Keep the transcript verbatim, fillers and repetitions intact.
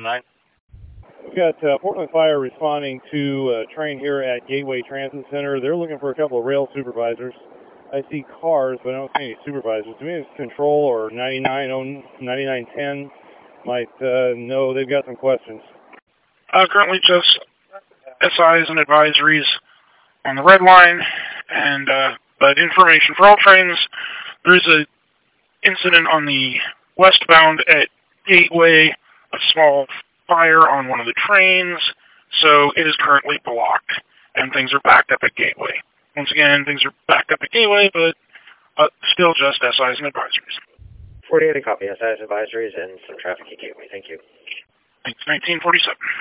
nine. We've got uh, Portland Fire responding to a train here at Gateway Transit Center. They're looking for a couple of rail supervisors. I see cars, but I don't see any supervisors. To me, it's Control or ninety-nine ten might uh, know. They've got some questions. Uh, currently just S Is and advisories on the red line, and uh, but information for all trains. There's a incident on the westbound at Gateway, a small fire on one of the trains, so it is currently blocked, and things are backed up at Gateway. Once again, things are backed up at Gateway, but uh, still just S Is and advisories. forty-eight, a copy. S Is advisories and some traffic at Gateway. Thank you. It's nineteen forty-seven.